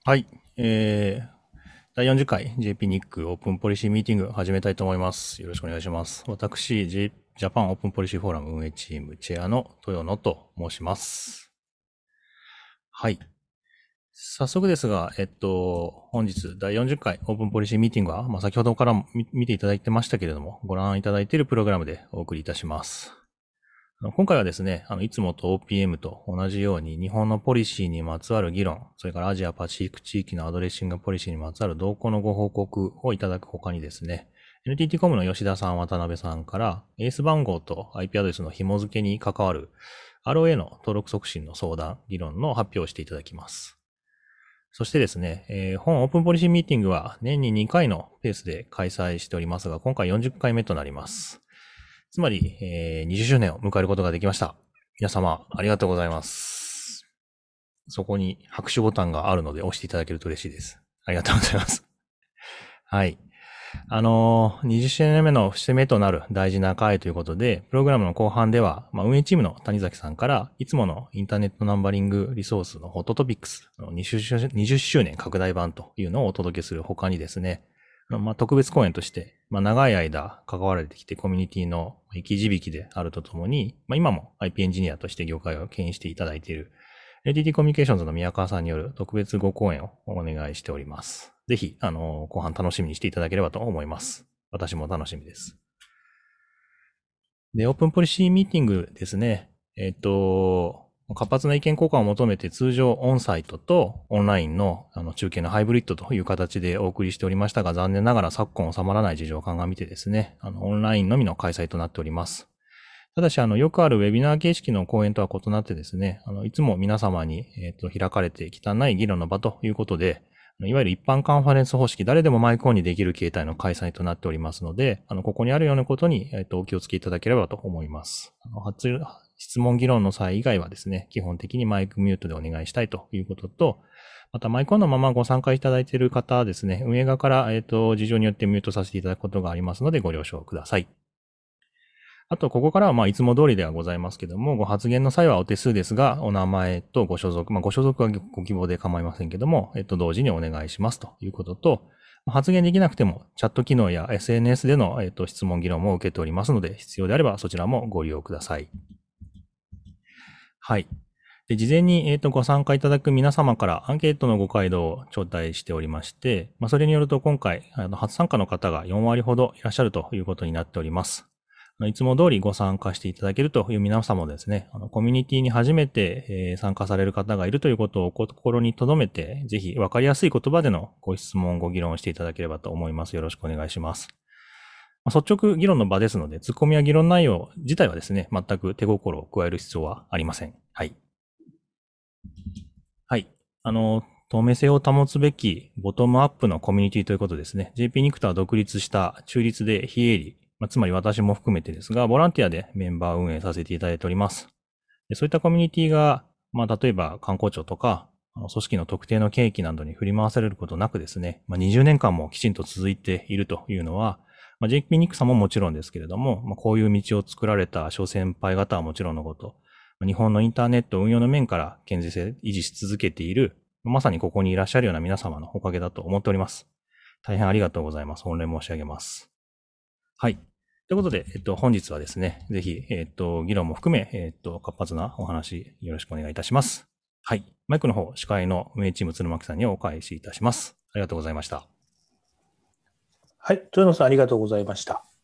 はい。第40回 JP ニックオープンポリシーミーティング始めたいと思います。よろしくお願いします。私、ジャパンオープンポリシーフォーラム運営チームチェアの豊野と申します。はい。早速ですが、本日第40回オープンポリシーミーティングは、先ほどから見ていただいてましたけれども、ご覧いただいているプログラムでお送りいたします。今回はですね、いつもと OPM と同じように日本のポリシーにまつわる議論、それからアジアパシフィック地域のアドレッシングポリシーにまつわる動向のご報告をいただく他にですね、NTT コムの吉田さん、渡辺さんからエース番号と IP アドレスの紐付けに関わる ROA の登録促進の相談、議論の発表をしていただきます。そしてですね、本オープンポリシーミーティングは年に2回のペースで開催しておりますが、今回40回目となります。つまり、20周年を迎えることができました。皆様、ありがとうございます。そこに拍手ボタンがあるので押していただけると嬉しいです。ありがとうございます。はい。20周年目の節目となる大事な回ということで、プログラムの後半では、運営チームの谷崎さんから、いつものインターネットナンバリングリソースのホットトピックスの20周年拡大版というのをお届けする他にですね、特別講演として、長い間関わられてきてコミュニティの生き字引であるとともに、今も IP エンジニアとして業界を牽引していただいている NTT コミュニケーションズの宮川さんによる特別ご講演をお願いしております。ぜひ、後半楽しみにしていただければと思います。私も楽しみです。で、オープンポリシーミーティングですね。活発な意見交換を求めて通常オンサイトとオンラインの中継のハイブリッドという形でお送りしておりましたが、残念ながら昨今収まらない事情を鑑みてですね、オンラインのみの開催となっております。ただし、よくあるウェビナー形式の講演とは異なってですね、いつも皆様に、開かれて汚い議論の場ということで、いわゆる一般カンファレンス方式、誰でもマイクオンにできる形態の開催となっておりますので、ここにあるようなことに、お気をつけいただければと思います。質問議論の際以外はですね、基本的にマイクミュートでお願いしたいということと、またマイクオンのままご参加いただいている方はですね、運営側から、事情によってミュートさせていただくことがありますのでご了承ください。あと、ここからは、いつも通りではございますけども、ご発言の際はお手数ですが、お名前とご所属、ご所属はご希望で構いませんけども、同時にお願いしますということと、発言できなくても、チャット機能や SNS での、質問議論も受けておりますので、必要であればそちらもご利用ください。はい。で、事前に、ご参加いただく皆様からアンケートのご回答を頂戴しておりまして、それによると今回、初参加の方が4割ほどいらっしゃるということになっております。いつも通りご参加していただけるという皆様もですね、コミュニティに初めて参加される方がいるということを心に留めて、ぜひ分かりやすい言葉でのご質問、ご議論をしていただければと思います。よろしくお願いします。率直議論の場ですので、ツッコミや議論内容自体はですね、全く手心を加える必要はありません。はい。はい。透明性を保つべきボトムアップのコミュニティということですね。JP ニクとは独立した中立で非営利、つまり私も含めてですが、ボランティアでメンバー運営させていただいております。そういったコミュニティが、例えば観光庁とか、組織の特定の契機などに振り回されることなくですね、20年間もきちんと続いているというのは、JP ニクさんももちろんですけれども、こういう道を作られた諸先輩方はもちろんのこと、日本のインターネット運用の面から健全性維持し続けている、まさにここにいらっしゃるような皆様のおかげだと思っております。大変ありがとうございます。御礼申し上げます。はい。ということで、本日はですね、ぜひ、議論も含め、活発なお話、よろしくお願いいたします。はい。マイクの方、司会の運営チーム鶴巻さんにお返しいたします。ありがとうございました。 はい。豊野さん、ありがとうございました。